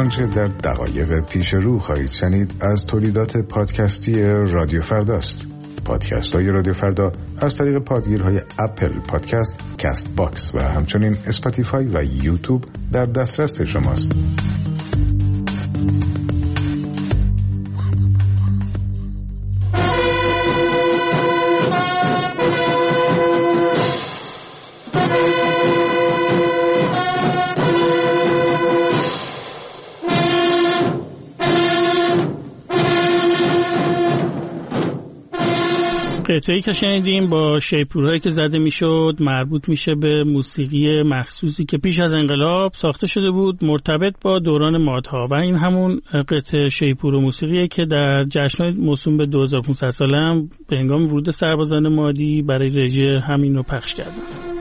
آنچه در دقایق پیش رو خواهید شنید از تولیدات پادکستی رادیو فرداست. پادکست های رادیو فردا از طریق پادگیرهای اپل پادکست، کست باکس و همچنین اسپاتیفای و یوتیوب در دسترس شماست. قطعه‌ای که شنیدیم با شیپورهایی که زده میشد مربوط میشه به موسیقی مخصوصی که پیش از انقلاب ساخته شده بود مرتبط با دوران مادها و این همون قطعه شیپور و موسیقیه که در جشن‌های موسوم به 2500 ساله هم به هنگام ورود سربازان مادی برای رژه همین رو پخش کردن.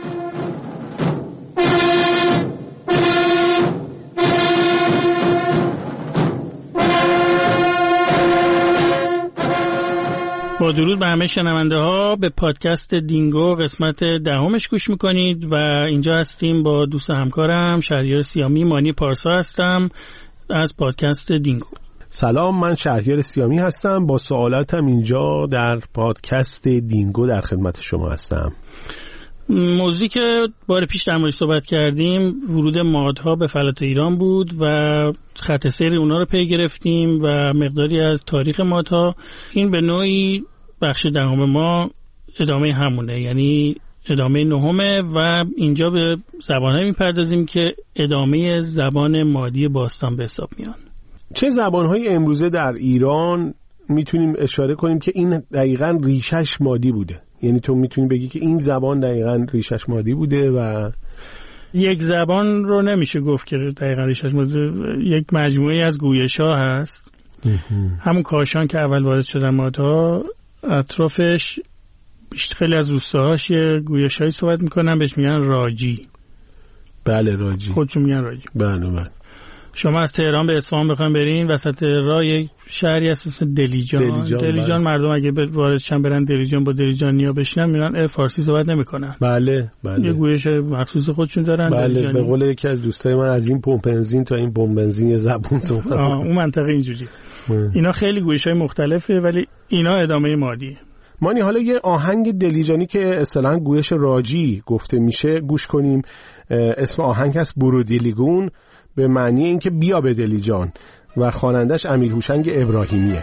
با درود به همه شنونده ها، به پادکست دینگو قسمت 10 گوش میکنید و اینجا هستیم با دوست همکارم شهریار سیامی. مانی پارسا هستم از پادکست دینگو. سلام، من شهریار سیامی هستم. با سوالاتم اینجا در پادکست دینگو در خدمت شما هستم. موضوعی که بار پیش در موردش صحبت کردیم ورود مادها به فلات ایران بود و خط سیر اونا رو پی گرفتیم و مقداری از تاریخ مادها. این به نوعی بخش 10 ما ادامه همونه، یعنی ادامه 9 و اینجا به زبان‌هایی میپردازیم که ادامه زبان مادی باستان به حساب میان. چه زبان‌های امروزه در ایران میتونیم اشاره کنیم که این دقیقاً ریشش مادی بوده؟ یعنی تو میتونی بگی که این زبان دقیقاً ریشش مادی بوده و یک زبان رو نمیشه گفت که دقیقاً ریشش مادی، یک مجموعه از گویش‌ها هست. همون کاشان که اول وارد شدن مادها، اطرافش خیلی از روستاهاش یه گویش‌هایی صحبت میکنن بهش میگن راجی. بله، راجی، خودشون میگن راجی. بله. شما از تهران به اصفهان بخواید برین، وسط راه یک شهری هست اسم دلیجان مردم اگه واردشن برن دلیجان با دلیجانیا بشینن میرن فارسی صحبت نمیکنن. بله. یه گویش مخصوص خودشون دارن. بله، به قول یکی از دوستای من از این پمپ بنزین تا این پمپ بنزین یه زبون صحبت. اون منطقه اینجوری. اینا خیلی گویش‌های مختلفه ولی اینا ادامه مادیه. مانی، حالا یه آهنگ دلیجانی که اصطلاحاً گویش راجی گفته میشه گوش کنیم. اسم آهنگ هست برودیلیگون، به معنی اینکه بیا به دلیجان و خوانندش امیر هوشنگ ابراهیمیه.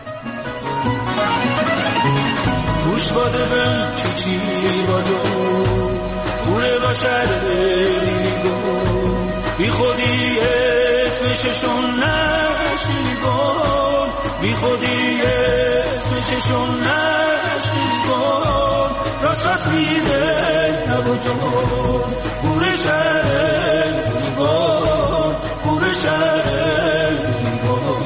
گوش باده بن چی باجو بوره باشه دلیگون بی خودی اسمششون نشنیگون بی خودی اسمششون نشنیگون راست میده نبوجون بوره شهر دلیگون بوره شهر دلیگون.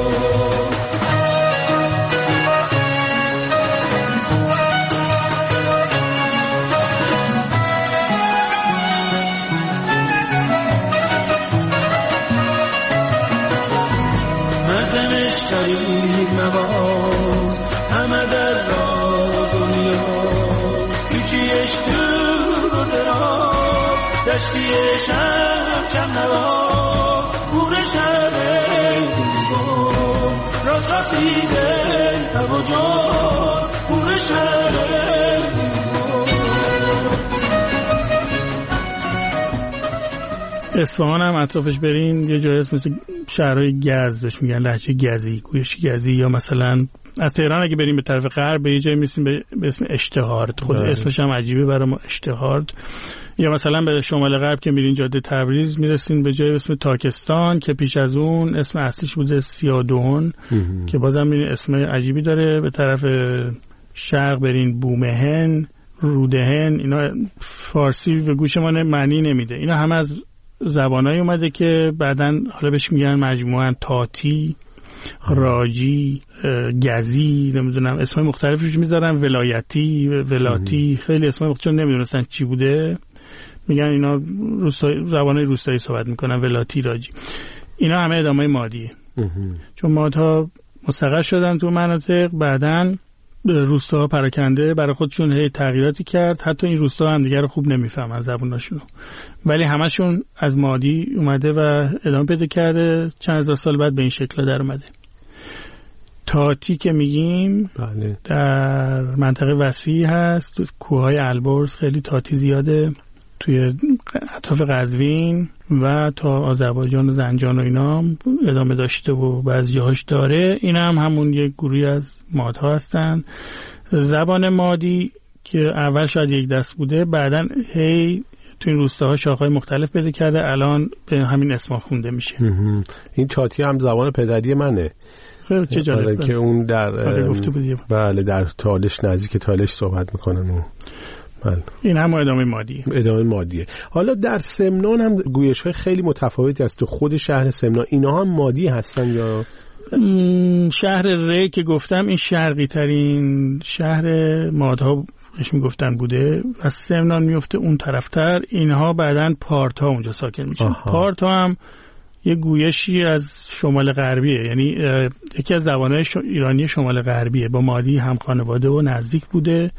شریف نواز همه در راز و نیاز هیچیش دور و دراز دشتیش هم نواز بور شهر دلیگون راست رسیده تب و جان بور شهر دلیگون. اصفهان هم اطرافش برین یه جایی هست مثل شهرهای گزش میگن لهجه گزی، گویش گزی. یا مثلا از تهران اگه بریم به طرف غرب به یه جایی میرسیم به اسم اشتهارد، خود اسمش هم عجیبه برای ما اشتهارد. یا مثلا به شمال غرب که میرین جاده تبریز میرسین به جایی اسم تاکستان که پیش از اون اسم اصلیش بوده سیادون که بازم میرین اسم عجیبی داره. به طرف شرق برین بومهن، رودهن. اینا فارسی به گوش ما معنی نمیده. اینا همه از زبانایی اومده که بعدن حالا بهش میگن مجموعاً تاتی، راجی، گزی، نمیدونم اسمای مختلفش میذارن، ولایتی، ولاتی، خیلی اسمای مختلف نمیدونستن چی بوده میگن اینا زبانای روستایی صحبت میکنن، ولاتی، راجی. اینا همه ادامه مادیه. چون مادها مستقر شدن تو مناطق، بعدن روستاها پراکنده برای خودشون هی تغییراتی کرد، حتی این روستاها هم دیگه رو خوب نمیفهمن زبوناشونو، ولی همشون از مادی اومده و ادامه پیدا کرده، چند هزار سال بعد به این شکل در اومده. تاتی که میگیم بله. در منطقه وسیع هست، تو کوههای البرز خیلی تاتی زیاده، توی اطراف قزوین و تا آذربایجان و زنجان و اینا ادامه داشته و بعضی جاهاش داره. این هم همون یک گروهی از مادها هستن. زبان مادی که اول شاید یک دست بوده، بعدن هی تو این روستاها شاخه‌های مختلف پیدا کرده، الان به همین اسما خونده میشه. این تاتی هم زبان پدری منه. چه جالب که اون در گفته بودیم. بله در تالش، نزدیک تالش صحبت میکنن و بله. این هم ادامه مادیه. حالا در سمنان هم گویش‌های خیلی متفاوتی هست. تو خود شهر سمنان اینا هم مادی هستن یا شهر ری که گفتم این شرقی ترین شهر مادها بهش میگفتن بوده و سمنان میفته اون طرفتر. اینها بعدن پارتا اونجا ساکن میشن. پارتا هم یه گویشی از شمال غربیه، یعنی یکی از زبانهای ایرانی شمال غربیه، با مادی هم خانواده و نزدیک بوده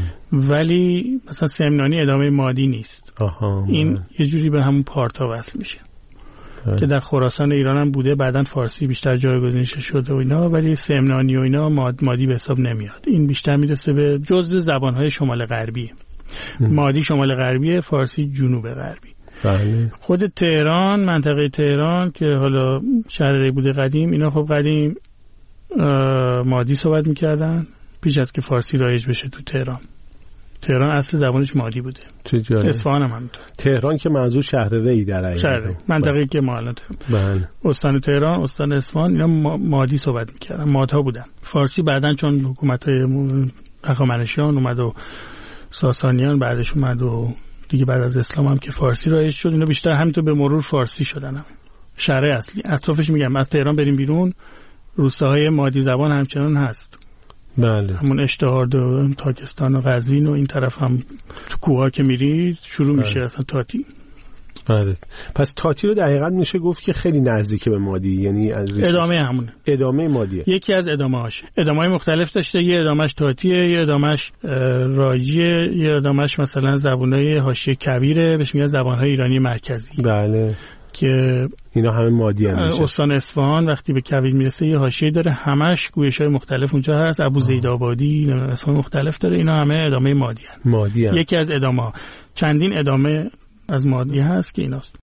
ولی مثلا سمنانی ادامه مادی نیست. این یه جوری به همون پارتا وصل میشه که در خراسان ایران هم بوده، بعدن فارسی بیشتر جایگزین شده و اینا، ولی سمنانی و اینا مادی به حساب نمیاد. این بیشتر میرسه به جزء زبانهای شمال غربیه. مادی شمال غربیه، فارسی جنوب غربی. بله. خود تهران، منطقه تهران که حالا شهر بوده قدیم، اینا خب قدیم مادی صحبت میکردن پیش از که فارسی رایج بشه تو تهران. تهران اصل زبانش مادی بوده. اصفهان هم همینطور. تهران که منظور شهر ری در حقیقت. شهر منطقه‌ای که ما الان بله. استان تهران، استان اصفهان، اینا مادی صحبت میکردن، مادها بودن. فارسی بعدن چون حکومت‌های هخامنشیان اومد و ساسانیان بعدش اومد و دیگه بعد از اسلام هم که فارسی رایج شد، اینا بیشتر همینطور به مرور فارسی شدن. هم شهر اصلی اطرافش میگم از تهران بریم بیرون روستاهای مادی زبان همچنان هست. بله. همون اشتهارد و تاکستان و قزوین و این طرف هم تو کوها که میرید شروع میشه اصلا تاتی. بله. پس تاتی رو در حقیقت میشه گفت که خیلی نزدیک به مادی، یعنی از ادامه همونه. ادامه مادیه. یکی از ادامه‌هاش. ادامه‌های مختلف داشته، یه ادامه‌اش تاتیه، یه ادامه‌اش راجیه، یه ادامه‌اش مثلا زبان‌های حاشیه کبیره، بهش میگن زبان‌های ایرانی مرکزی. بله. که اینا همه مادی هستن. استان اصفهان وقتی به کویر میرسه یه حاشیه داره، همش گویش‌های مختلف اونجا هست. ابوزیدآبادی، اسم مختلف داره، اینا همه ادامه مادی هستن. مادی هست. یکی از ادامه‌ها. چندین ادامه از مادی هست که ایناست.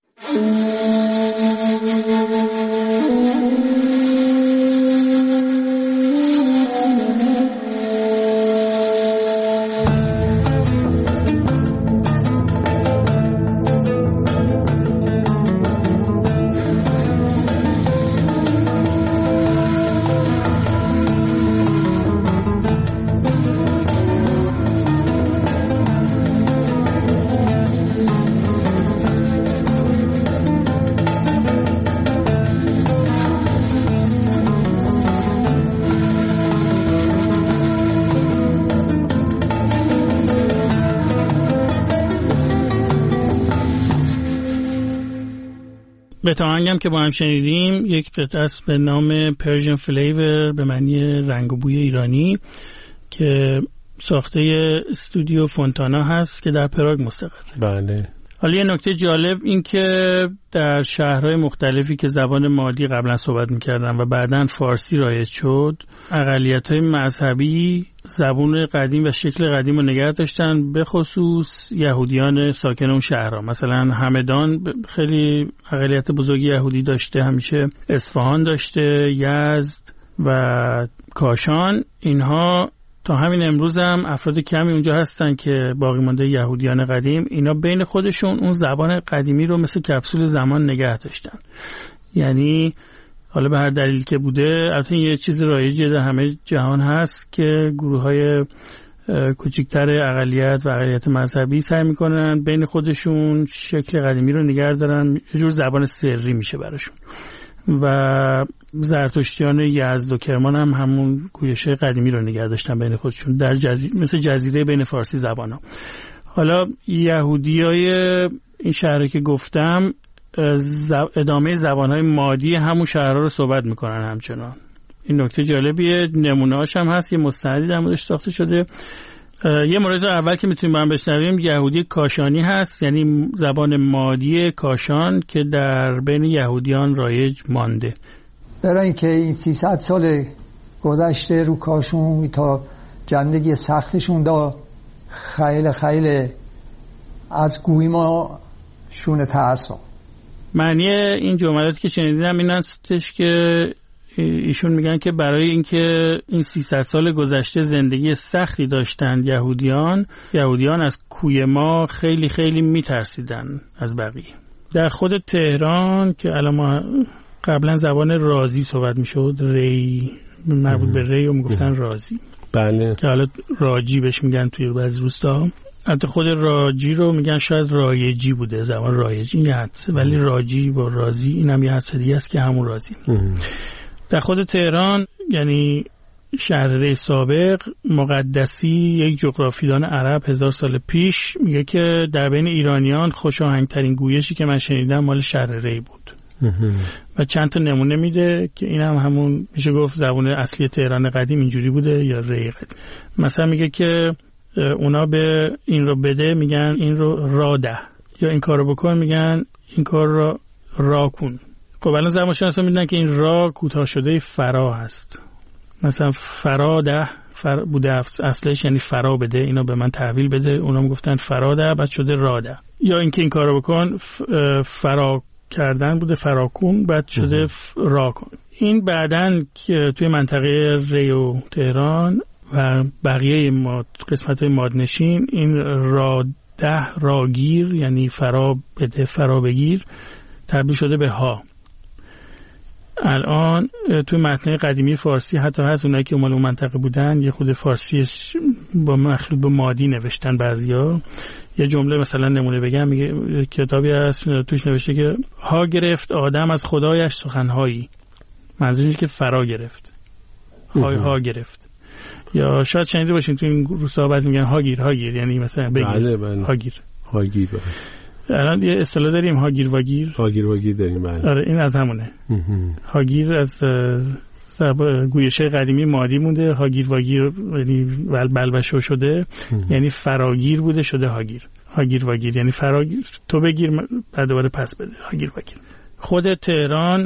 به آهنگم که با هم شنیدیم یک قطعه است به نام Persian Flavor به معنی رنگ و بوی ایرانی که ساخته استودیو فونتانا هست که در پراگ مستقره. بله. حالا یه نکته جالب این که در شهرهای مختلفی که زبان مادی قبلا صحبت میکردن و بعداً فارسی رایج شد، اقلیت‌های مذهبی زبان قدیم و شکل قدیم رو نگه داشتن، به خصوص یهودیان ساکن اون شهرها. مثلا همدان خیلی اقلیت بزرگی یهودی داشته، همیشه اصفهان داشته، یزد و کاشان. اینها تا همین امروز هم افراد کمی اونجا هستن که باقی مانده یهودیان قدیم. اینا بین خودشون اون زبان قدیمی رو مثل کپسول زمان نگه داشتن. یعنی حالا به هر دلیل که بوده، البته یه چیز رایجی در همه جهان هست که گروه‌های کوچکتر اقلیت و اقلیت مذهبی سعی میکنن بین خودشون شکل قدیمی رو نگه دارن، یه جور زبان سری میشه براشون. و زرتشتیان یزد و کرمان هم همون گویش قدیمی رو نگه داشتن بین خودشون در مثل جزیره بین فارسی زبان‌ها. حالا یهودیای این شهری که گفتم ادامه زبان‌های مادی همون شهرها رو صحبت میکنن همچنان. این نکته جالبیه. نمونه‌هاش هم هست، یه مستندی در موردش ساخته شده. یه مورد اول که میتونیم با هم بشنویم یهودی کاشانی هست، یعنی زبان مادی کاشان که در بین یهودیان رایج مانده. برای اینکه این 300 سال گذشته رو کاشون تا زندگی سختشون دا خیلی از گوی ما شونه ترسون. معنی این جملاتی که شنیدیم این هستش که ایشون میگن که برای اینکه این 300 سال گذشته زندگی سختی داشتند یهودیان از کوی ما خیلی خیلی میترسیدن از بقیه. در خود تهران که الان ما قبلا زبان رازی صحبت میشد، ری مربوط به ری و میگفتن رازی، بله، که حالا راجی بهش میگن توی بعضی روستا. حتی خود راجی رو میگن شاید رایجی بوده، زبان رایجی این یه حدسه، ولی راجی با رازی این هم یه حدسه دیگه است که همون رازی. در خود تهران یعنی شهر ری سابق، مقدسی یک جغرافیدان عرب 1000 سال پیش میگه که در بین ایرانیان خوش آهنگترین گویشی که من شنیدم مال شهر ری بود و چند تا نمونه میده که این هم همون میشه گفت زبان اصلی تهران قدیم اینجوری بوده یا ری قدیم. مثلا میگه که اونا به این رو بده میگن این رو را ده، یا این کار رو بکن میگن این کار رو را کن. خب الان زبان شناسا میدونن که این را کوتاه شده فرا هست. مثلا فرا ده بوده اصلش، یعنی فرا بده، اینو به من تحویل بده، اونا میگفتن فرا ده بعد شده را ده. یا اینکه این کارو بکن فرا کردن بوده فرا کن بعد شده را کن. این بعدن که توی منطقه ری و تهران و بقیه قسمت‌های مادنشین این را ده راگیر یعنی فرا بده فرا بگیر تبدیل شده به ها. الان توی متن‌های قدیمی فارسی حتی هست اونایی که مال اون منطقه بودن یه خود فارسیش با مخلوط به مادی نوشتن بعضیا. یه جمله مثلا نمونه بگم، میگه کتابی هست توش نوشته که ها گرفت آدم از خدایش سخنهایی، منظورش که فرا گرفت، ها گرفت. یا شاید شنیده باشین تو این روستا بعضی میگن هاگیر یعنی مثلا بگیر. بله. هاگیر الان یه اصطلاح داریم هاگیر واگیر داریم. بله. آره این از همونه. هاگیر از گویشه قدیمی مادی مونده، هاگیر واگیر یعنی بلبشو شده یعنی فراگیر بوده شده هاگیر واگیر یعنی فراگیر تو بگیر بعد دوباره پس بده، هاگیر واگیر. خود تهران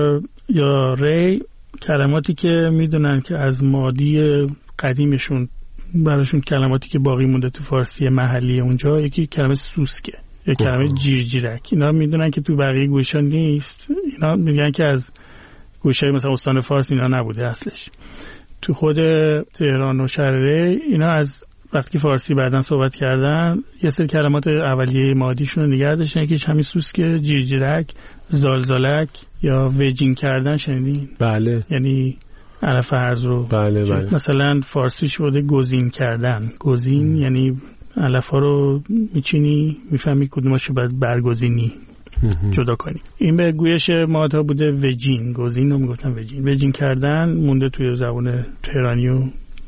یا ری کلماتی که میدونن که از مادی قدیمشون براشون کلماتی که باقی مونده تو فارسی محلی اونجا، یکی کلمه سوسکه، یک کلمه جیرجیرک. اینا میدونن که تو بقیه گوشا نیست. اینا میگن که از گوشه مثلا استان فارس اینا نبوده اصلش. تو خود تهران و شهر ری اینا از وقتی فارسی بعدن صحبت کردن یه سری کلمات اولیه مادیشون رو نگه داشتن، یکیش همین سوسکه، جیرجیرک، زالزالک یا وجین کردن. شنیدین؟ بله. یعنی علف هرز رو بله. مثلا فارسیش بوده گزین کردن. گزین یعنی علف ها رو میچینی میفهمی کدوماشو باید برگزینی جدا کنی. این به گویش ماتا بوده وجین، گزین رو میگفتن وجین کردن مونده توی زبان تهرانی و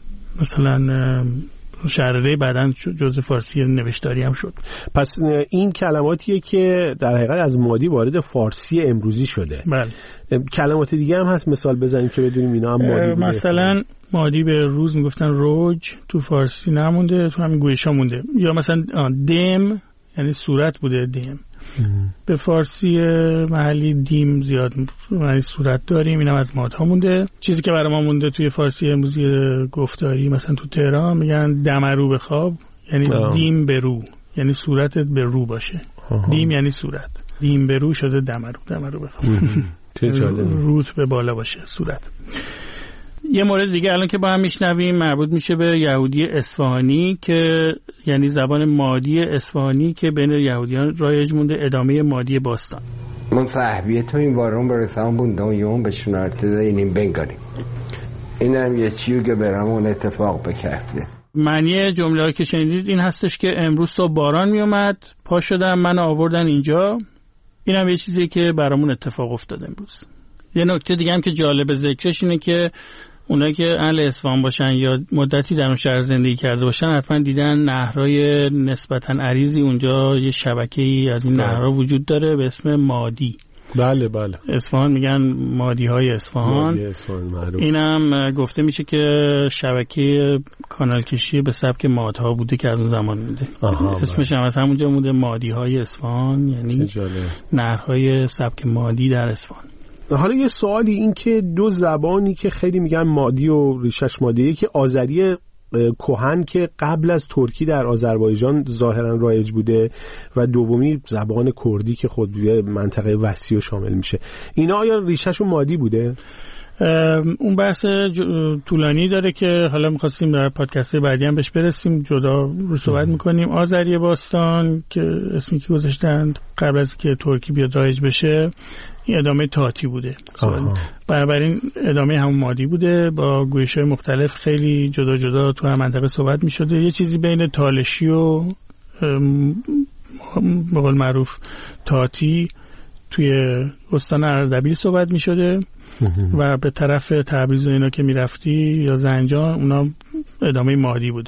مثلا شهرری بعدن جزء فارسی نوشتاری هم شد. پس این کلماتیه که در حقیقت از مادی وارد فارسی امروزی شده. بله. کلمات دیگه هم هست مثال بزنیم که بدونیم اینا هم مادی بوده. مثلا مادی به روز میگفتن روج، تو فارسی نمونده، تو همین گویشا مونده. یا مثلا دم یعنی صورت بوده، دم. به فارسی محلی دیم زیاد معنی صورت داریم، اینم از مادها مونده. چیزی که برای ما مونده توی فارسی امروزی گفتاری مثلا تو تهران میگن دمرو به خواب، یعنی دیم به رو، یعنی صورتت به رو باشه. دیم یعنی صورت، دیم به رو شده دمرو به خواب. روت به بالا باشه صورت. یه مورد دیگه الان که با هم میشنویم مربوط میشه به یهودی اصفهانی که یعنی زبان مادی اصفهانی که بین یهودیان رایج مونده، ادامه مادی باستان. من فهمیت این وارون برسان بوندم یوم به شنارت اینیم بنگاریم. اینم یه چیزی که برامون اتفاق بکفته. معنی جمله که شنیدید این هستش که امروز صبح باران میومد، پا شدم من آوردن اینجا. اینم یه چیزی که برامون اتفاق افتاد امروز. یه نکته دیگه هم که جالب ذکرش اینه که اونایی که اهل اصفهان باشن یا مدتی در اون شهر زندگی کرده باشن حتما دیدن نهرهای نسبتاً عریضی اونجا، یه شبکه‌ای از این نهرها وجود داره به اسم مادی. بله بله. اصفهان میگن مادی های اصفهان. اینم گفته میشه که شبکه کانال کشی به سبک مادها بوده که از اون زمان بوده. اسمش هم از همونجا بوده، مادی های اصفهان، یعنی نهرهای سبک مادی در اصفهان. حالا یه سوالی، این که دو زبانی که خیلی میگن مادی و ریشش مادیه، که آذری کهن که قبل از ترکی در آذربایجان ظاهرا رایج بوده و دومی زبان کردی که خود یه منطقه وسیع شامل میشه، اینا آیا ریشه‌شون مادی بوده؟ اون بحث طولانی داره که حالا می‌خواستیم در پادکست بعدی هم بهش برسیم، جدا رو صحبت می‌کنیم. آذری باستان که اسمی که گذاشتن قبل از که ترکی بیاد رایج بشه، این ادامه تاتی بوده. بنابراین ادامه همون مادی بوده با گویش‌های مختلف خیلی جدا جدا تو هر منطقه صحبت می‌شده. یه چیزی بین تالشی و به قول معروف تاتی توی استان اردبیل صحبت می‌شده و به طرف تبریز و اینا که میرفتی یا زنجان، اونا ادامه مادی بوده.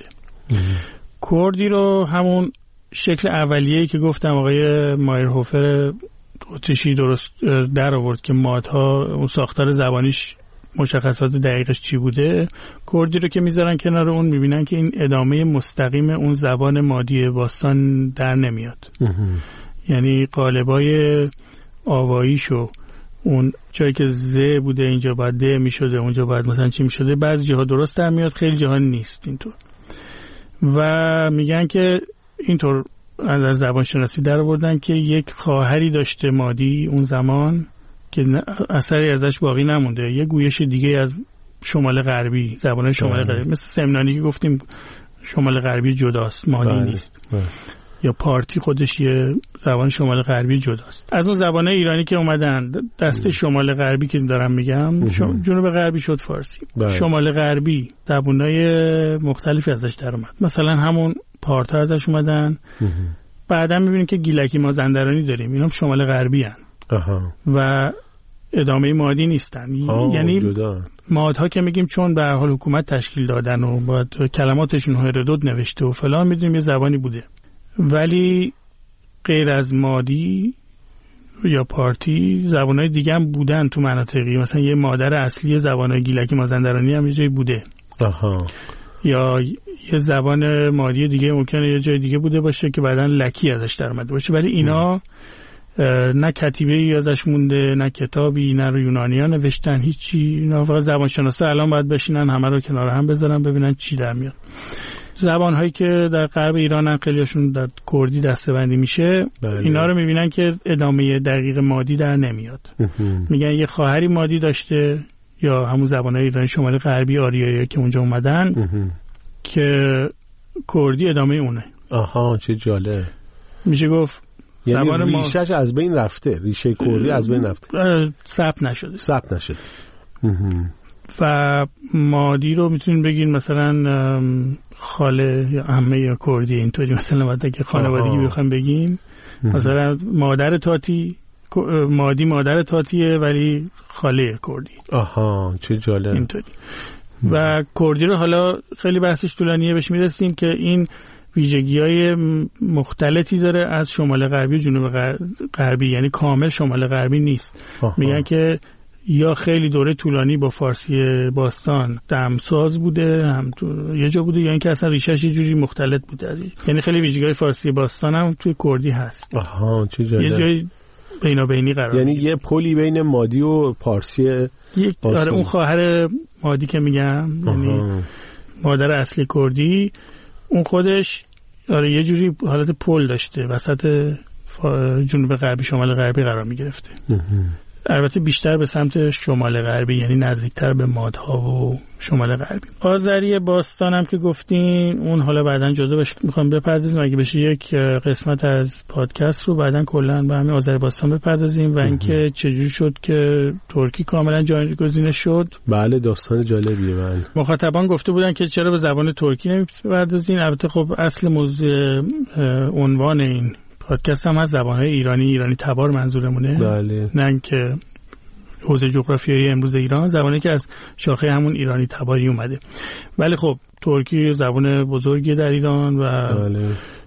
کردی رو همون شکل اولیه‌ای که گفتم آقای مایرهوفر اتریشی درست در آورد که مادها اون ساختار زبانیش مشخصات دقیقش چی بوده، کردی رو که میذارن کنار اون میبینن که این ادامه مستقیم اون زبان مادی باستان در نمیاد. یعنی قالبای آواییشو اون جایی که ز بوده اینجا باید د میشده، اونجا باید مثلا چی میشده، بعضی جاها درست در میاد، خیلی جاها نیست اینطور. و میگن که اینطور از زبان شناسی در آوردن که یک خواهری داشته مادی اون زمان که اثری ازش باقی نمونده، یه گویش دیگه از شمال غربی، زبان شمال غربی، مثل سمنانی که گفتیم شمال غربی جداست، مادی نیست. یا پارتی خودش یه زبان شمال غربی جداست از اون زبانه ایرانی که اومدن. دسته شمال غربی که دارم میگم، جنوب غربی شد فارسی. شمال غربی زبانای مختلفی ازش در اومد، مثلا همون پارتا ازش اومدن. بعدا میبینیم که گیلکی مازندرانی داریم، اینا شمال غربی هن و ادامه مادی نیستن. یعنی مادها که میگیم چون به هر حال حکومت تشکیل دادن و باید کلماتشون هردود نوشته و فلان، میدونیم یه زبانی بوده. ولی غیر از مادی یا پارتی زبانهای دیگه هم بودن تو مناطقی، مثلا یه مادر اصلی زبانهای گیلکی مازندرانی هم یه جایی بوده. یا یه زبان مادی دیگه ممکنه یه جای دیگه بوده باشه که بعداً لکی ازش در اومده باشه، ولی اینا نه کتیبه‌ای ازش مونده، نه کتابی، نه رو یونانی‌ها نوشتن، هیچی. اینا فقط زبانشناسا الان باید بشینن همه رو کنار هم بذارن ببینن چی در میاد. زبان‌هایی که در غرب ایران خیلیشون در کردی دسته‌بندی میشه، اینا رو میبینن که ادامه دقیق مادی در نمیاد. میگن یه خواهری مادی داشته، یا همون زبان‌های ایران شمال غربی آریایی که اونجا اومدن که کردی ادامه اونه. چه جالب. میشه گفت یعنی ریشه‌اش از بین رفته، ریشه کردی از بین رفته، ثبت نشده. و مادی رو میتونین بگین مثلا خاله یا عمه یا کردی، اینطوری مثلا وقتی که خانوادگی بخوایم بگیم، مثلا مادر تاتی، مادی مادر تاتیه ولی خاله کردی. چه جالب. اینطوری. و کردی رو حالا خیلی بحثش طولانیه، بهش میرسیم که این ویژگی‌های مختلفی داره از شمال غربی و جنوب غربی، یعنی کامل شمال غربی نیست. میگن که یا خیلی دوره طولانی با فارسی باستان دمساز بوده، هم تو یه جا بوده، یا اینکه اصلا ریشش یه جوری مختلط بوده از این. یعنی خیلی ویژگی‌های فارسی باستان هم توی کردی هست. چه جالب. یه جای بینابینی قرار، یعنی یه پلی بین مادی و فارسی باستان. اون خواهر مادی که میگم، یعنی مادر اصلی کردی، اون خودش یه جوری حالت پل داشته، وسط جنوب غربی شمال غربی قرار میگرفته. البته بیشتر به سمت شمال غربی، یعنی نزدیکتر به مادها و شمال غربی. آذری باستان هم که گفتین، اون حالا بعداً جدا بهش میخوام بپردازیم، اگه بشه یک قسمت از پادکست رو بعداً کلاً به همین آذری باستان بپردازیم و اینکه چجوری شد که ترکی کاملاً جایگزین شد. بله، داستان جالبیه. بله، مخاطبان گفته بودن که چرا به زبان ترکی نمیپردازین. البته خب اصل موضوع عنوان این پادکست هم از زبان‌های ایرانی تبار منظورمونه. بله. نه که حوزه جغرافیایی امروز ایران، زبانی که از شاخه همون ایرانی تباری اومده. ولی خب ترکی زبان بزرگی در ایران و بله.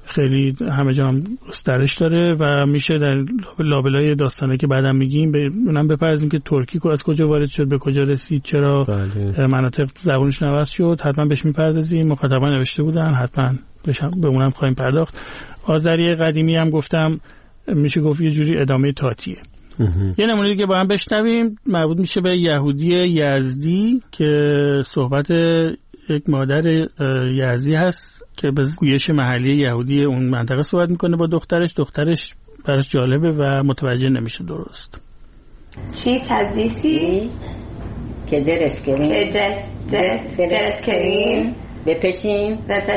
خیلی همه جا هم گسترش داره و میشه در لابلای داستانه که بعدم میگیم اونم بپرزیم که ترکی از کجا وارد شد، به کجا رسید، چرا مناطق زبانش عوض شد. حتما بهش میپردازیم، مخاطبان نوشته بودن، حتما به اونم خواهیم پرداخت. آذری قدیمی هم گفتم میشه گفت یه جوری ادامه تاتیه. یه نمونه دیگه با هم بشنویم، مربوط میشه به یهودی یزدی که صحبت یک مادر یزدی هست که به گویش محلی یهودی اون منطقه صحبت میکنه با دخترش براش جالبه و متوجه نمیشه درست. چی تزیسی که درست کریم درست کریم بپشیم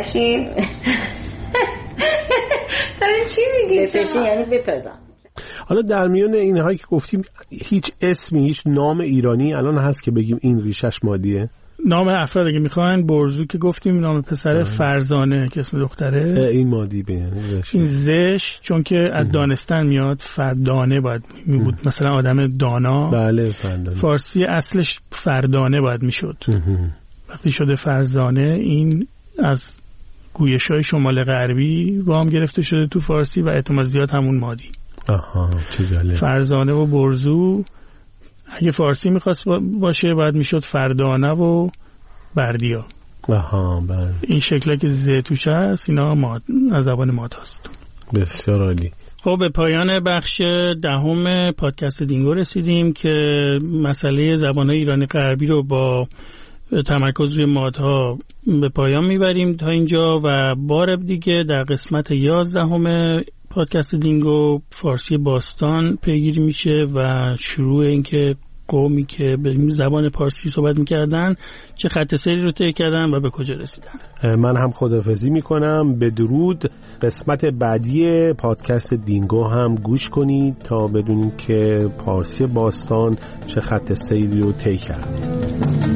داری چی میگی؟ بپشیم یعنی بپزم. حالا در میون اینهایی که گفتیم هیچ اسمی، هیچ نام ایرانی الان هست که بگیم این ریشش مادیه؟ نام افراد اگه میخواین برزو که گفتیم، نام پسر فرزانه که اسم دختره این مادی بیانه. این زش چون که از دانستن میاد، فردانه باید میبود، مثلا آدم دانا. بله فردانه. فارسی اصلش فردانه باید میشد. وقتی شده فرزانه این از گویش‌های شمال غربی وام گرفته شده تو فارسی و احتمال زیاد همون مادی. آها چه جالب. فرزانه و برزو اگه فارسی میخواست باشه باید میشد فردانه و بردیا. آها بله. این شکلی که ز توش هست اینا از زبان ماد هست. بسیار عالی. خب به پایان بخش 10 پادکست دینگو رسیدیم که مسئله زبان‌های ایرانی غربی رو با تمرکز روی مادها به پایان میبریم تا اینجا و بار دیگه در قسمت 11 پادکست دینگو فارسی باستان پیگیری میشه و شروع اینکه قومی که به زبان پارسی صحبت میکردن چه خط سیری رو طی کردن و به کجا رسیدن. من هم خداحافظی میکنم. به درود. قسمت بعدی پادکست دینگو هم گوش کنید تا بدونید که پارسی باستان چه خط سیری رو طی کرده.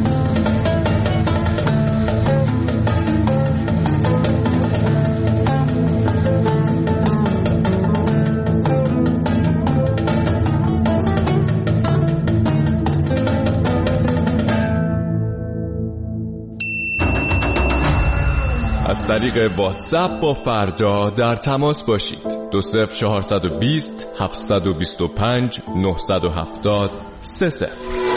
از طریق واتساپ با فردا در تماس باشید. 20420 725 970 30.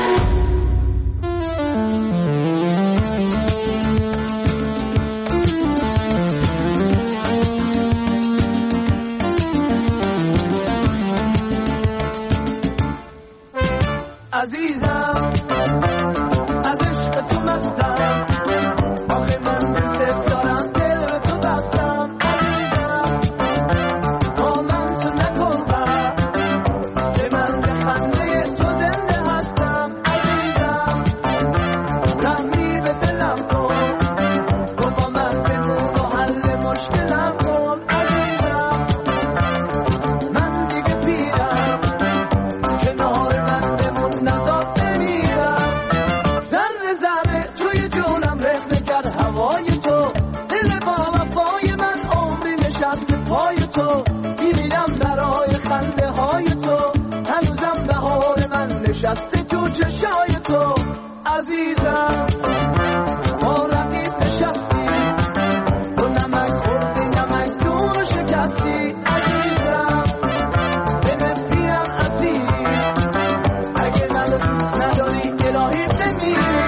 عزیزم از عشق تو مستم، آخه من مثل دارم دل تو بستم. عزیزم با من تو نکن بر که من به خنده تو زنده هستم. عزیزم رحمی به دلم کن، تو با من بمون و حل مشکلم کن. عزیزم من دیگه پیرم، کنار من بمون نزار بمیرم. ذره ذره توی جونم رخنه کرد هوای تو، دل با وفای من عمری نشسته پای تو. میمیرم برای خنده های تو، هنوزم بهار من نشسته تو چشای تو. عزیزم با رقیب نشستی، تو نمک خوردی نمک دون شکستی. عزیزم به نفیم اسیری، اگه منو دوست نداری الهی بمیری.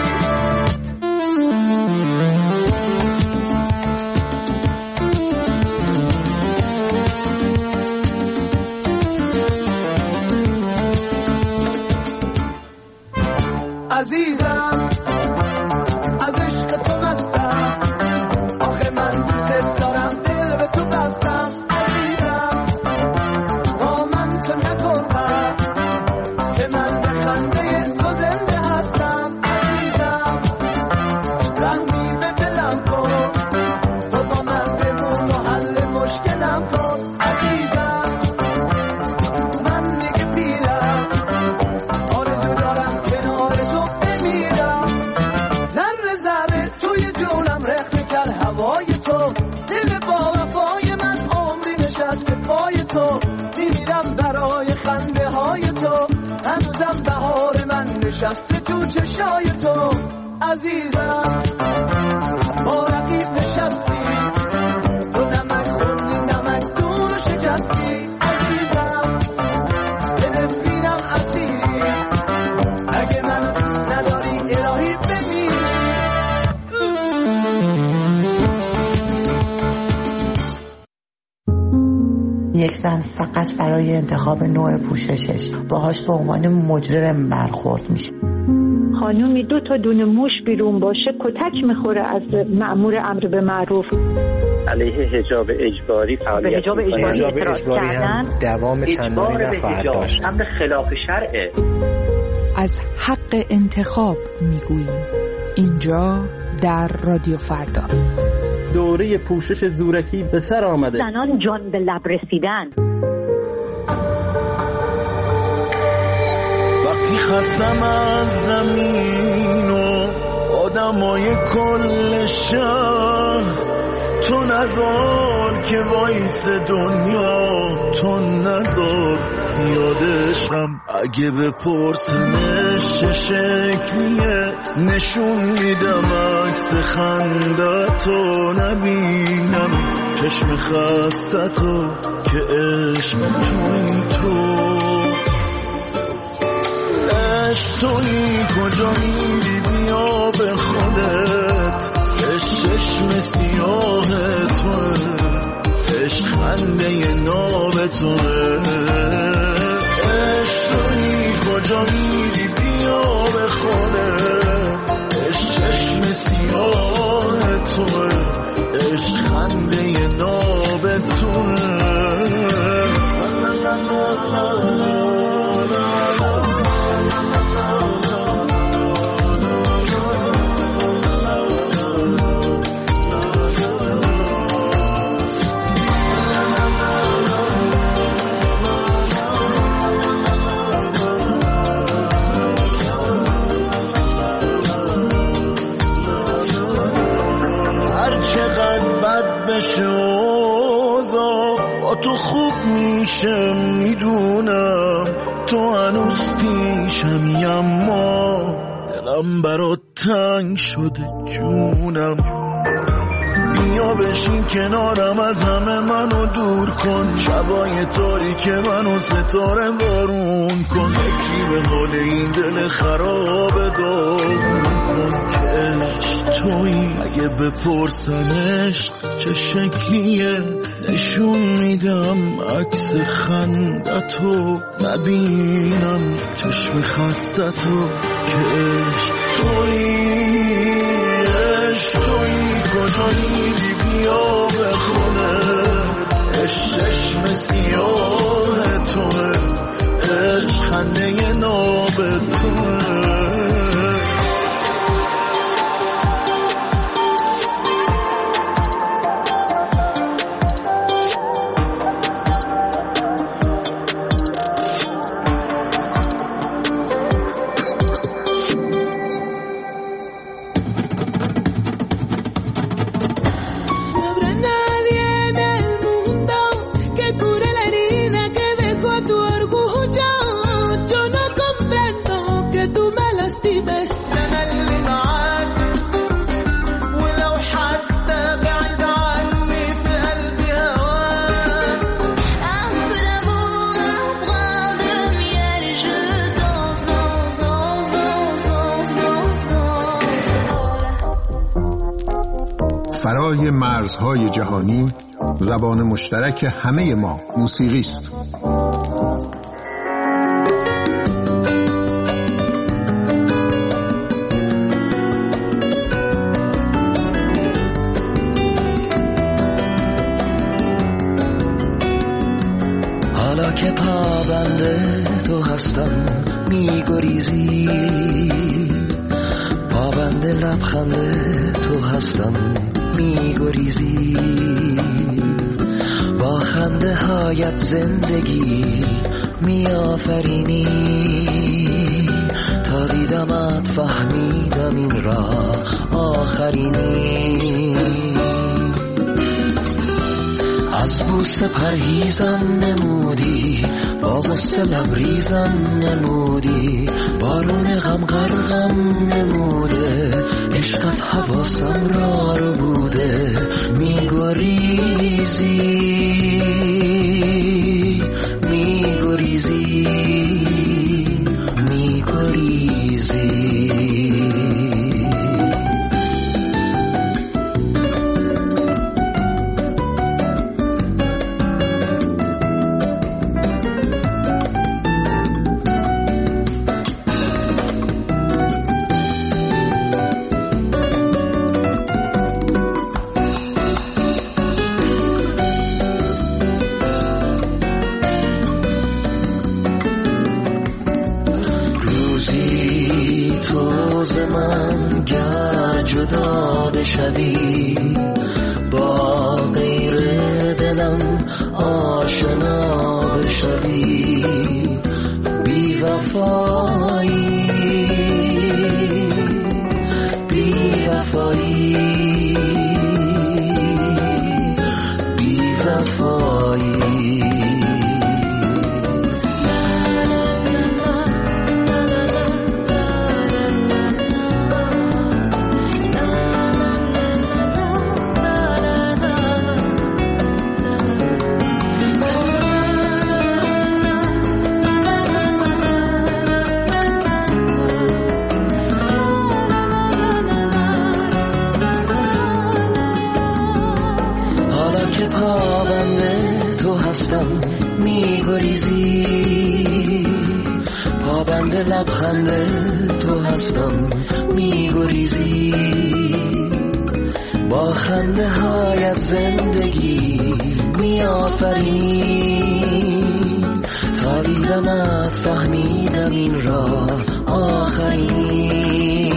عزیزم از عشق تو مستم، آخه من دوست دارم دل به تو بستم. عزیزم با من تو نکن بر که من به خنده تو زنده هستم. عزیزم رحمی به دلم کن، تو با من بمون و حل مشکلم کن. عزیزم من دیگه پیرم، آرزو دارم کنار تو بمیرم. ذره ذره توی جونم رخنه کرد هوای تو، دل با وفای من عمری نشسته پای تو. میمیرم برای خنده های تو، هنوزم بهار من نشسته تو چشای تو. عزیزم با رقیب نشستی، تو نمک خوردی زن فقط برای انتخاب نوع پوششش باهاش به عنوان مجرم برخورد میشه. خانومی 2 تا دونه موش بیرون باشه کتک میخوره از مأمور امر به معروف. علیه حجاب اجباری فعالیت حجاب اجباری هم دوام چندانی نخواهد داشت. امر خلاف شرعه. از حق انتخاب میگوییم اینجا در رادیو فردا. دوره پوشش زورکی به سر آمده. زنان جان به لب رسیدن. وقتی خستم از زمین و آدمای کل شهر، تو نذار که وایس دنیا، تو نذار یادشم. اگه بپرسنش چه شکلیه نشون میدم عکس خندتو، نبینم چشم خستتو که عشق توی تو. عشق توی کجا میری بیا به خودت، چشم سیاه توه، عشق خنده ناب توه. عشق توی کجا میری بیا به خودت، چشم سیاه توه، عشق خنده ناب توه. با تو خوب میشه میدونم، تو هنوز پیشمی اما دلم برات تنگ شده جونم. بیا بشین کنارم از همه منو دور کن، شبای تاریک منو ستاره بارون کن. فکری به حال این دل خراب داغون کن که عشق تویی. اگه بپرسنش چه شکلیه نشون میدم عکس خندتو، نبینم چشم خستتو که عشق تویی. عشق تویی کجا میری بیا به خودت، چشم سیاه توه، عشق خنده ناب توه. فرای مرزهای جهانی زبان مشترک همه ما موسیقی است. حالا که پابند تو هستم میگریزی، پابند لبخند تو هستم میگریزی، با خنده هایت زندگی میآفرینی. تا دیدمت فهمیدم این راه آخرینی. از بوسه پرهیزم نمودی، با غصه لبریزم نمودی، بارون غم غرقم نموده، عشقت حواسم را رو بوده. میگریزی میگریزی میگریزی. بشوی، با غیر دلم آشنا بشوی. بی وفایی بی وفایی بی وفایی. لبخند تو هستم میگریزی، با خنده هایت زندگی میآفری. تا دیدمت فهمیدم این راه آخری.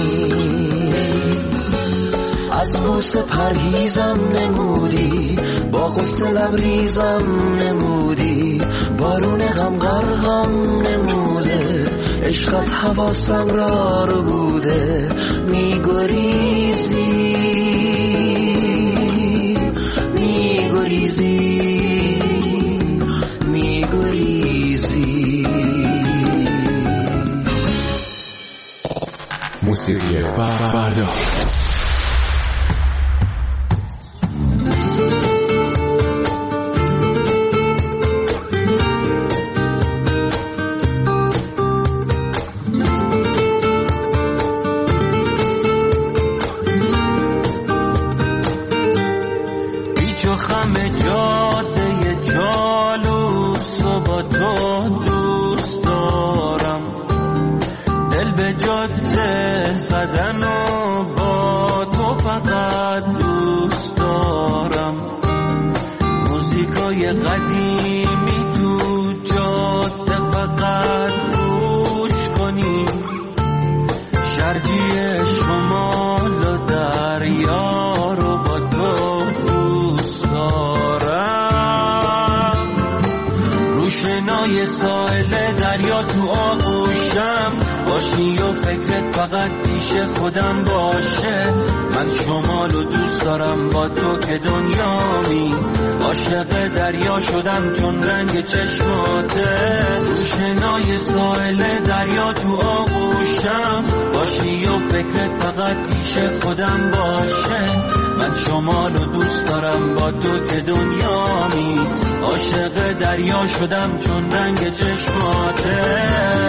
از بوسه پرهیزم نمودی، با غصه لبریزم نمودی، بارون غم غرقم نموده، عشقت حواسم را رو بوده. میگریزی میگریزی میگریزی. موسیقی فردا. خودم باشه. من شمالو دوست دارم با تو که دنیامی. عاشق دریا شدم چون رنگ چشماته. روشنای ساحل دریا تو آغوشم باشی و فکرت فقط پیش خودم باشه. من شمالو دوست دارم با تو که دنیامی. عاشق دریا شدم چون رنگ چشماته.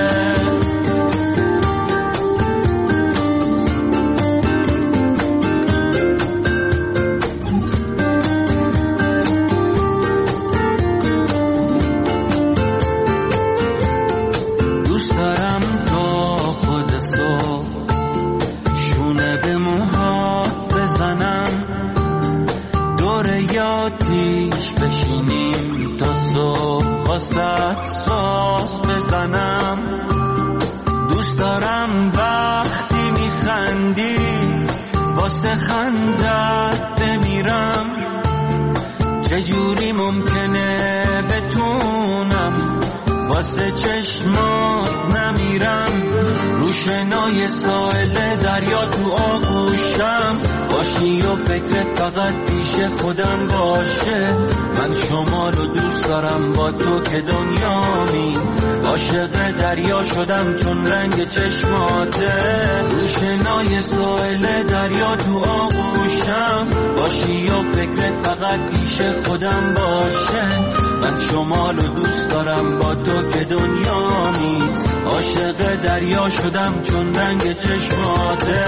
ساز بزنم. دوست دارم وقتی میخندی واسه خندت بمیرم. چجوری ممکنه بتونم واسه چشمات نمیرم. روشنای ساحل دریا تو آغوشم باشی و فکرت فقط پیش خودم باشه. من شمالو دوست دارم با تو که دنیامی. عاشق دریا شدم چون رنگ چشماته. روشنای ساحل دریا تو آغوشم باشی و فکرت فقط پیش خودم باشه. من شمالو دوست دارم با تو که دنیامی. عاشق دریا شدم چون رنگ چشماته.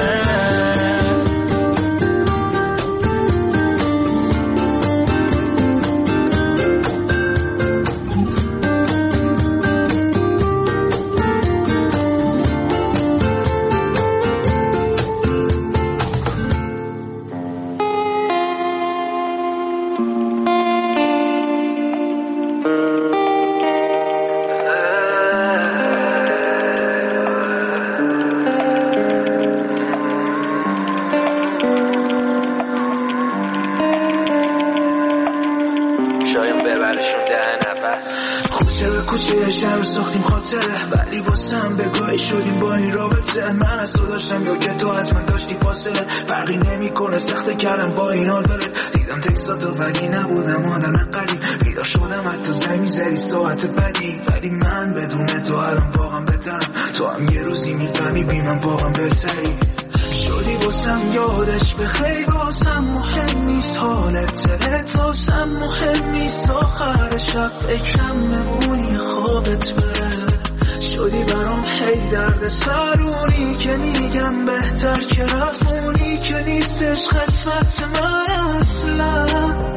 آخرشون ده نفر. کوچه به کوچه شهر ساختیم خاطره، ولی واسم بگاهی شدیم با این رابطه. من از تو داشتم یا که تو از من داشتی فاصله، فرقی نمیکنه سخته کردم با این حال داره. دیدم تکساتو ولی نبودم آدم قدیم، بیدار شدم حتی زنگ میزدی ساعت بدی، ولی من بدون تو الان واقعا بهترم. تو هم یه روزی میفهمی بی من واقعا بهتری شدی واسم. یادش بخیر واسم مهم نیست حالت دلت، واسم مهم نیست آخر شب فکرم نمونی خوابت بره. شدی برام هی درد سرونی که میگم بهتر که رفونی که نیستش قسمت من اصلا.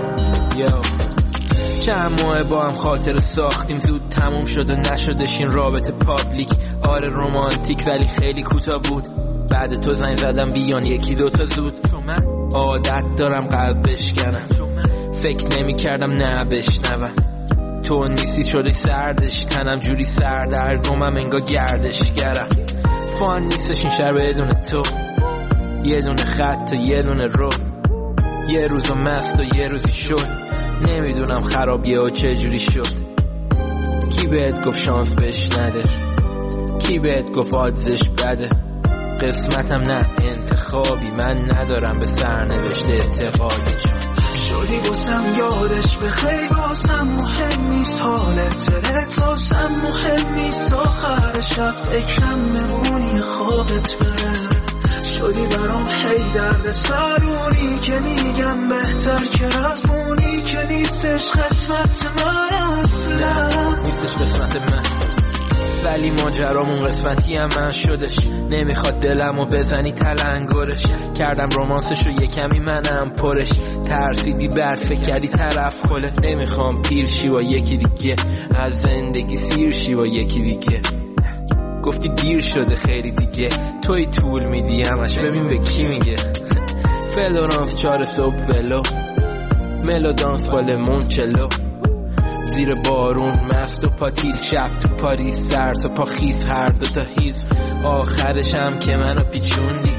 چند ماه با هم خاطر ساختیم، زود تموم شد و نشدش این رابطه پابلیک. آره رومانتیک ولی خیلی کوتاه بود. بعد تو زنگ زدم بیان یکی دوتا زود، چون من عادت دارم قلب بشکنم. فکر نمی کردم نه بشنوم، تو نیستی شده سردش تنم جوری سردرگمم انگار گردشگرم. فان نیستش این شهر بدون تو، یه دونه خط و یه دونه رو، یه روزو مست و یه روزی شد. نمیدونم خرابیه و چه جوری شد. کی بهت گفت شانس بهش نده، کی بهت گفت آدزش بده. قسمتم نه انتخابی، من ندارم به سرنوشت اعتقادی. شدی واسم یادش بخیر واسم مهم نیست حالت دلت، واسم مهم نیست آخر شب فکرم نمونی خوابت بره. شدی برام هی درد سرونی که میگم بهتر که رفونی که نیستش قسمت من اصلا. نیستش قسمت من، ولی ماجرامون قسمتی هم من شدش. نمیخواد دلمو بزنی تلنگرش، کردم رومانسشو یه کمی منم پرش. ترسیدی برد فکر کردی طرف خله، نمیخوام پیر شی با یکی دیگه، از زندگی سیر شی با یکی دیگه. گفتی دیر شده خیلی دیگه، توی طول میدی همش ببین به کی میگه. فلورانس 4 صبح ولو، ملو دانس با لمون چلو، زیر بارون مست و پاتیل، شب تو پاریس سر تا پا خیز، هر دوتا هیز. آخرش هم که منو پیچوندی،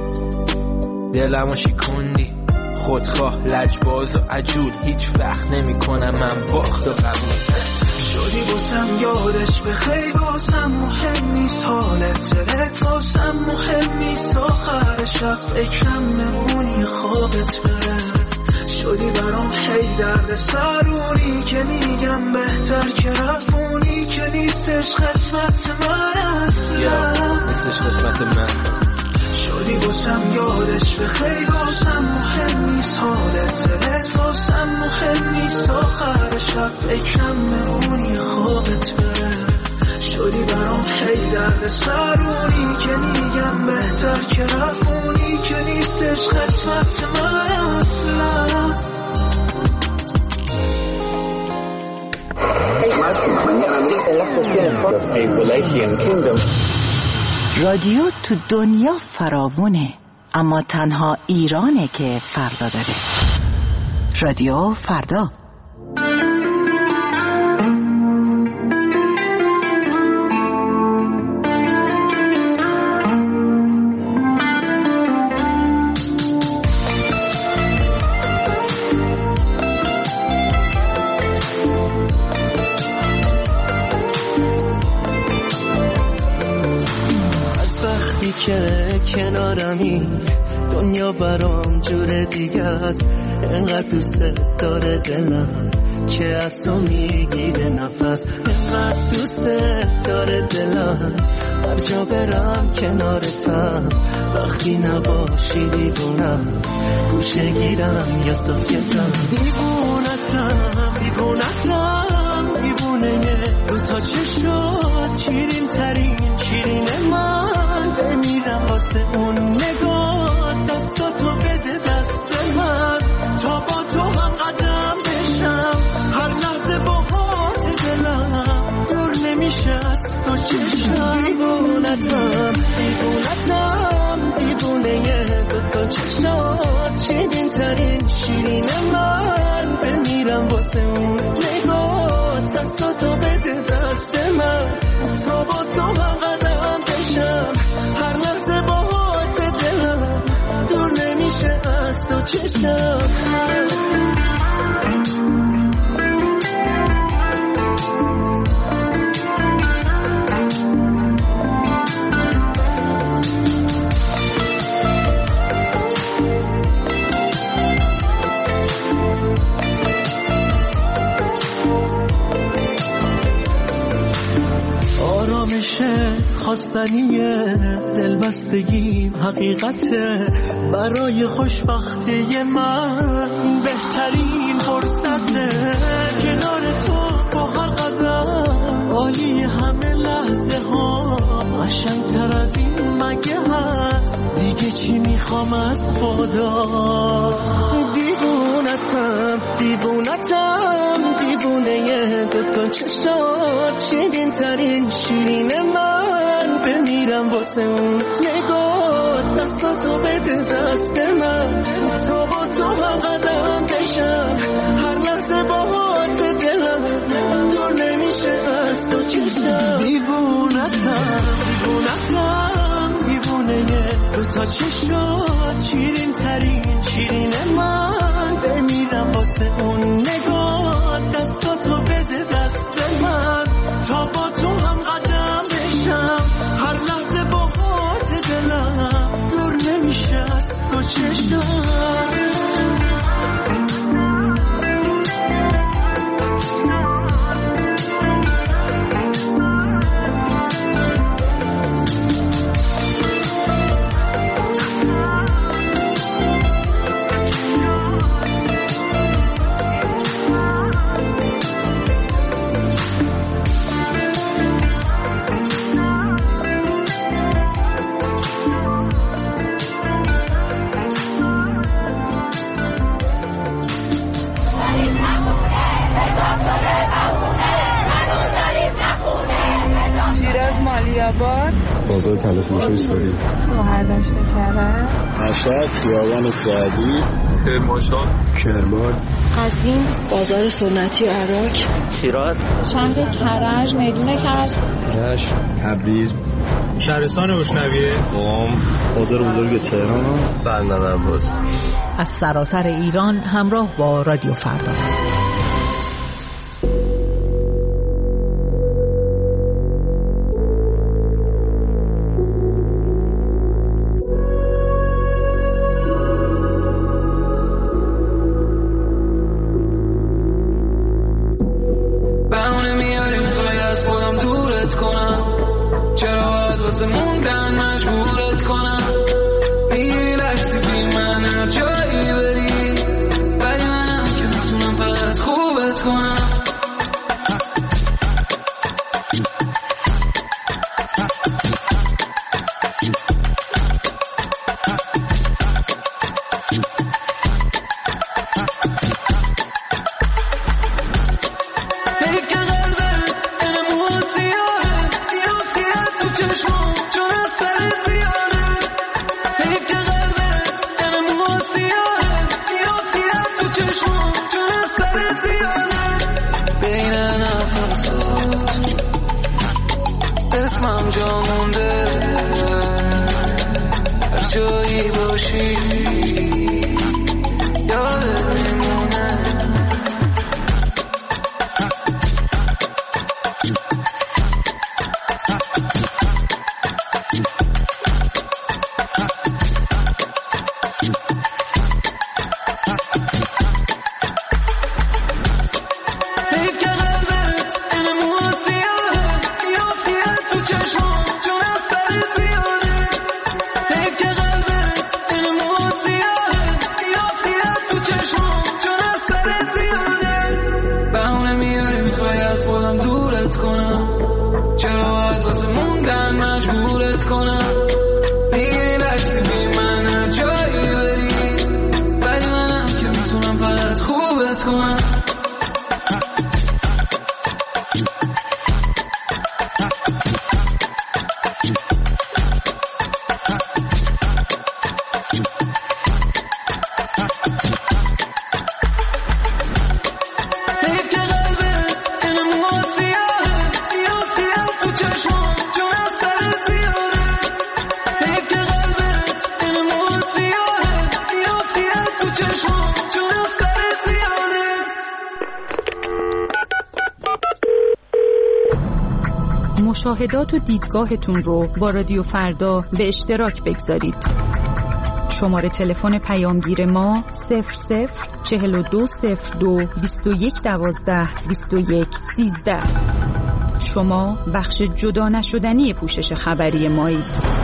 دلمو شکوندی. خودخواه لجباز و عجول، هیچ وقت نمی کنم من باخت و قبول. شدی واسم یادش بخیر واسم مهم نیست حالت دلت، واسم مهم نیست آخر شب فکرم نمونی خوابت بره. شدی برام هی درد سرونی که میگم بهتر که رفونی که نیستش قسمت من اصلا. نیستش قسمت من. شدی واسم یادش بخیر واسم مهم نیست حالت دلت، واسم مهم نیست آخر شب فکرم نمونی خوابت بره. شدی برام هی درد سرونی که میگم بهتر که رفونی که نیستش قسمت من اصلا. رادیو تو دنیا فراوونه، اما تنها ایرانه که فردا داره. رادیو فردا. که کنارمی دنیا برام جور دیگه است. انقدر دوست داره دلم که از تو میگیره نفس. انقدر دوست داره دلم هر جا برم کنارتم. وقتی نباشی دیوونم، گوشه گیرم یا ساکتم. دیوونتم دیوونتم دیوونه دوتا چشات شیرین ترین شیرین من. بمیرم واسه اون نگاه، دستاتو بده دست من تا با تو هم قدم بشم. هر لحظه با هات دلم دور نمیشه از تو چشم. دیوونتم دیوونتم دیوونه دوتا چشات شیرین ترین شیرین من. بمیرم واسه اون نگاه، دستاتو بده دست من تا با تو هم قدم بشم. هر لحظه با هات دلم دور نمیشه از تو چشم. عشق خواستنیه، دلبستگیم حقیقته، برای خوشبختی من بهترین فرصته، کنار تو با هر قدم عالی همه لحظه ها، قشنگ‌تر از این مگه هست دیگه چی میخوام از خدا. دیوونه دوتا چشات، شیرین ترین شیرین من، بمیرم واسه اون نگات، دستاتو بده دست من، تا با تو هم قدم بشم، هر لحظه با هات دلم دور نمیشه از تو چشم. دیوونه دوتا چشات، شیرین ترین شیرین من، بمیرم واسه اون نگات، دستاتو بده دست من، تا با تو هم قدم بشم، هر لحظه با هات دلم دور نمیشه از تو چشم. بازار تلفروشی سوری، شهردشت کرد، مشهد، خیابان سعدی، کرمان، قزوین، بازار سنتی عراق، شیراز، شهر کرج، میدون کرج، رشت، تبریز، شهرستان گشنویه، قم، بازار بزرگ تهران، بندر عباس. از سراسر ایران همراه با رادیو فردا. مشاهدات و دیدگاهتون رو با رادیو فردا به اشتراک بگذارید. شماره تلفن پیامگیر ما 00420221122113. شما بخش جدا نشدنی پوشش خبری مایید.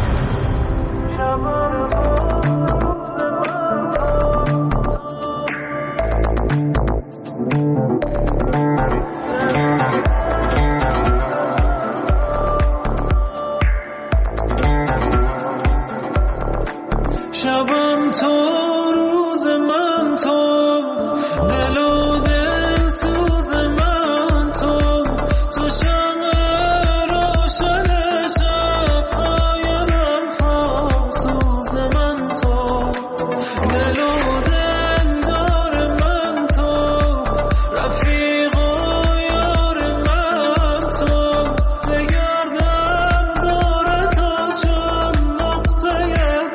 شبم تو روز من تو دل و دل سوز من تو شمع روشن شب‌های من پاسوز من تو دل و دل دار من تو رفیق و یار من تو بگردم دور تا چون نقطه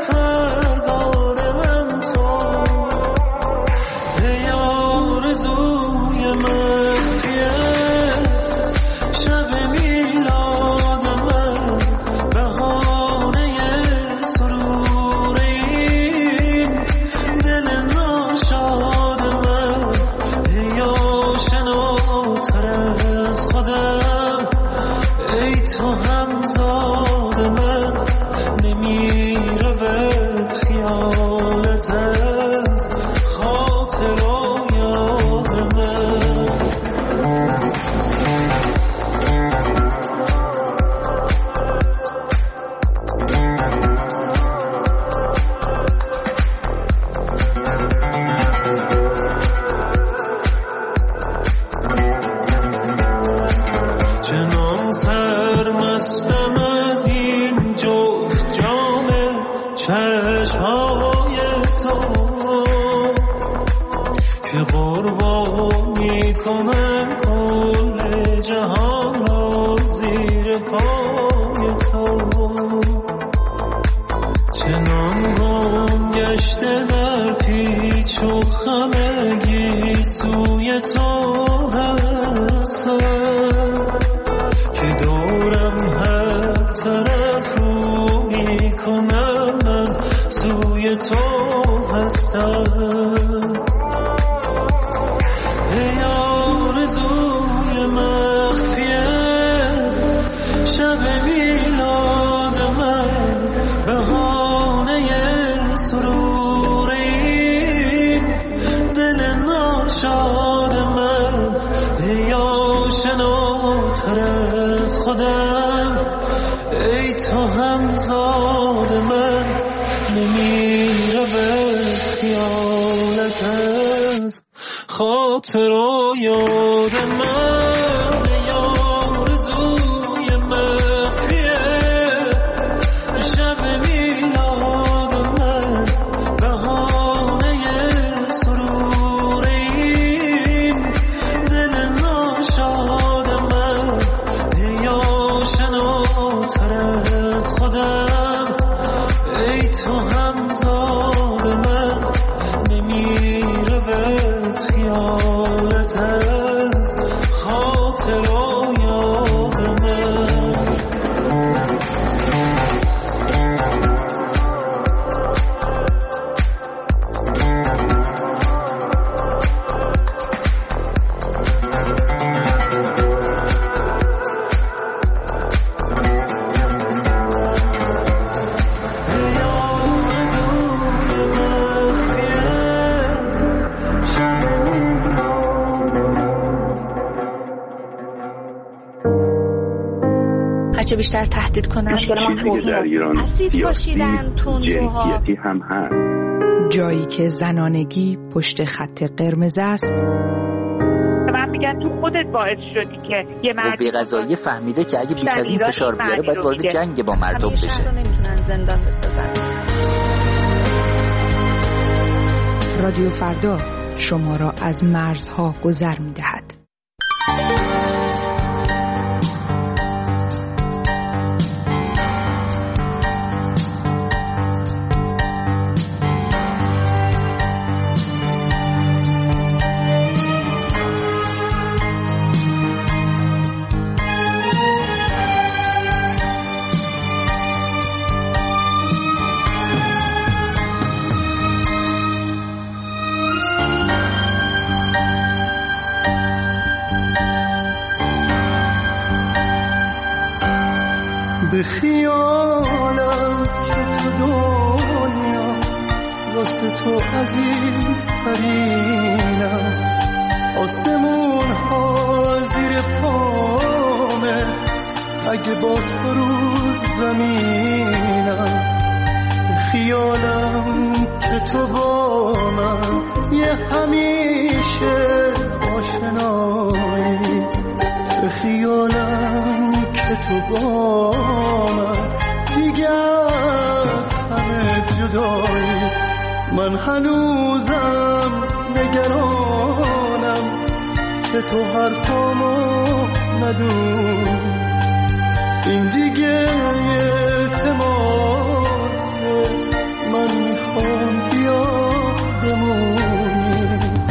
خاطر و یاد من یار زوی مخفیه شب میلاد من بهانه سرور این دل ناشاد من یا شناتر از خودم ای تو همزاد من نمیره به خیالت از خاطر و یاد من هرچه بیشتر تهدید کنن مشکل ما در ایران اسید پاشیدن تندروها جنسیتی هم هست. جایی که زنانگی پشت خط قرمز است. من میگن تو خودت باعث شدی که یه مرد قوه قضاییه فهمیده که اگه بیش از این فشار بیاره باید وارد جنگ با مردم بشه. نمیتونن زندان بسازن. رادیو فردا شما را از مرزها گذر می‌دهد. به خیالم که تو دنیا واسه تو عزیز ترینم، آسمون ها زیر پامه اگه با تو رو زمینم، به خیالم که تو با من یه همیشه آشنایی، به خیالم که تو با من دیگه از همه جدایی، من هنوزم نگرانم که تو حرفامو ندونی، این دیگه التماسه من میخوام بیا بمونی.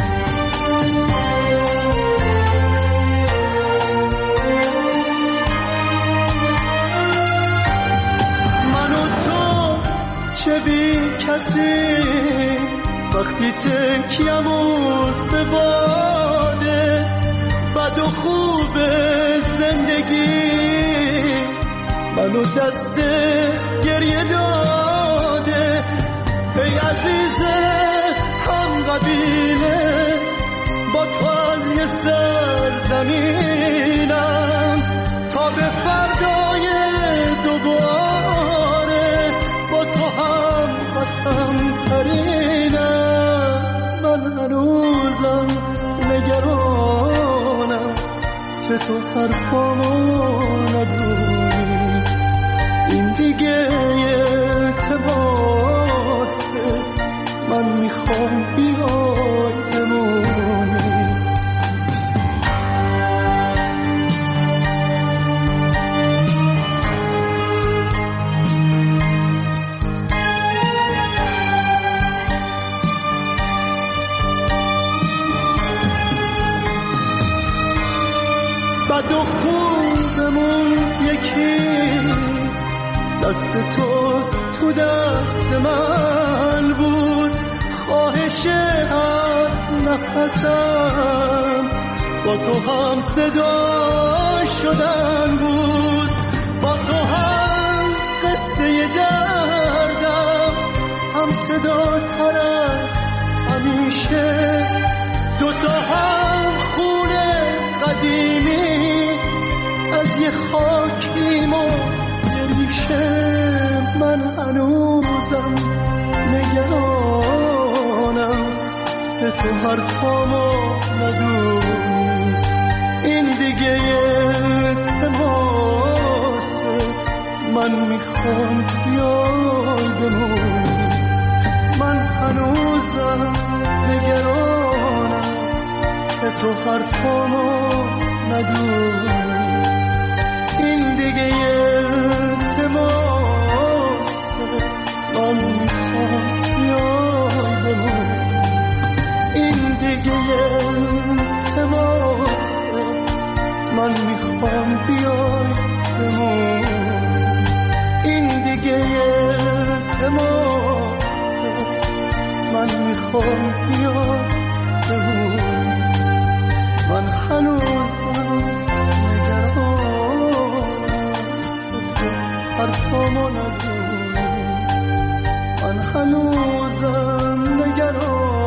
من و تو چه بی کسی وقتی تکیمون به باده، بد و خوب زندگی منو دست گریه داده، ای عزیز هم قبیله با تو از یه سرزمینم تا به فردای دوباره با تو هم قسم ترینم، من هنوزم نگرانم که تو حرفامو ندونی، این دیگه التماسه من میخوام بیای بمونی. بد و خوبمون یکی، دست تو دست من بود، خواهش هر نفسم با تو هم صدا شدن بود، با تو هم قصه دردم هم صدا تر از همیشه، دوتا هم خونه قدیمی از یه خاکیم و یه ریشه، من هنوزم نگرانم که تو حرفامو ندونی، این دیگه التماسه من میخوام بیای بمونی، من هنوزم نگرانم که تو حرفامو ندونی، این دیگه التماسه من میخوام بیای بمونی، این دیگه التماسه من میخوام بیای بمونی، این دیگه التماسه من میخوام بیای بمونی، من هنوزم نگرانم که تو حرفامو ندونی، من هنوزم نگرانم